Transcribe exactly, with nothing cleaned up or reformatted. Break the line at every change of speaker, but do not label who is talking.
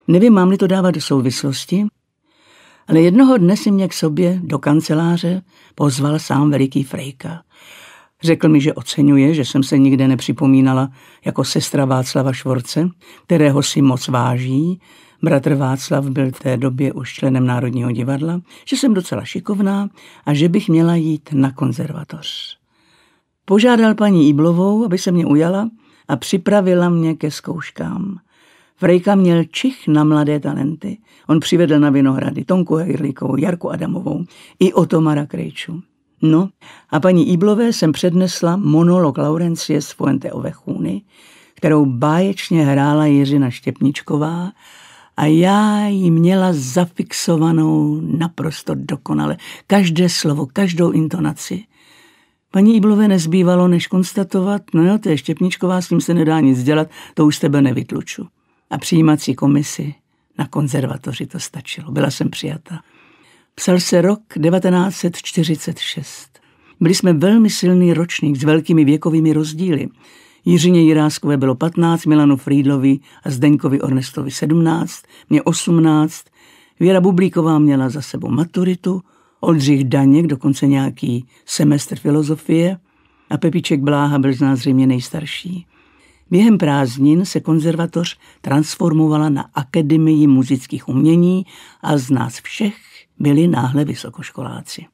Nevím, mám-li to dávat do souvislosti, ale jednoho dne si mě k sobě do kanceláře pozval sám veliký Frejka. Řekl mi, že oceňuje, že jsem se nikde nepřipomínala jako sestra Václava Švorce, kterého si moc váží. Bratr Václav byl v té době už členem Národního divadla, že jsem docela šikovná a že bych měla jít na konzervatoř. Požádal paní Iblovou, aby se mě ujala a připravila mě ke zkouškám. Frejka měl čich na mladé talenty. On přivedl na Vinohrady Tonku Hejrlíkovou, Jarku Adamovou i Otomara Krejču. No a paní Iblové jsem přednesla monolog Laurencie z Fuente Ovechůny, kterou báječně hrála Jiřina Štěpničková a já ji měla zafixovanou naprosto dokonale. Každé slovo, každou intonaci. Paní Iblové nezbývalo, než konstatovat, no jo, to je Štěpničková, s tím se nedá nic dělat, to už z tebe nevytluču. A přijímací komisi na konzervatoři to stačilo. Byla jsem přijata. Psal se rok devatenáct set čtyřicet šest. Byli jsme velmi silný ročník s velkými věkovými rozdíly. Jiřině Jiráskové bylo patnáct, Milanu Frýdlovi a Zdeňkovi Ornestovi sedmnáct, mě osmnáct, Věra Bublíková měla za sebou maturitu, Oldřich Daněk dokonce nějaký semestr filozofie a Pepíček Bláha byl z nás zřejmě nejstarší. Během prázdnin se konzervatoř transformovala na Akademii muzických umění a z nás všech byli náhle vysokoškoláci.